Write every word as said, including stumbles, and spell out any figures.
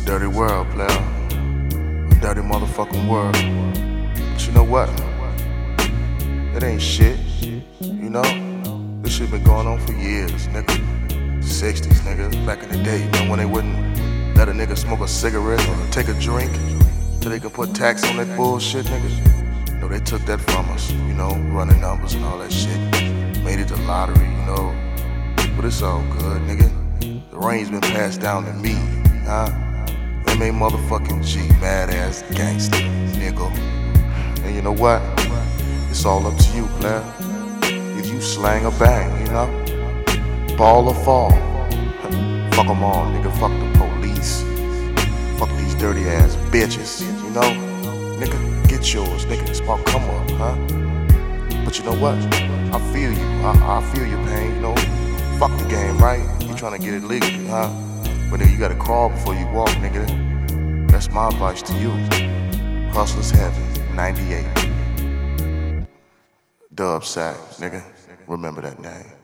dirty world, player. A dirty motherfucking world. But you know what? It ain't shit. You know? This shit been going on for years, nigga. sixties, nigga. Back in the day, you know, when they wouldn't let a nigga smoke a cigarette or take a drink till they could put tax on that bullshit, nigga. You know, they took that from us, you know, running numbers and all that shit. Made it the lottery, you know. But it's all good, nigga. The reigns been passed down to me, huh? M A motherfucking G, mad ass gangster, nigga. And you know what? It's all up to you, player. If you slang or bang, you know? Ball or fall. Fuck them all, nigga. Fuck the police. Fuck these dirty ass bitches, you know? Nigga, get yours, nigga. It's about come up, huh? But you know what? I feel you. I, I feel your pain, you know? Fuck the game, right? You trying to get it legally, huh? But nigga, you gotta crawl before you walk, nigga. That's my advice to you. Hustlers Heaven, ninety-eight. Dub Sack, nigga. Remember that name.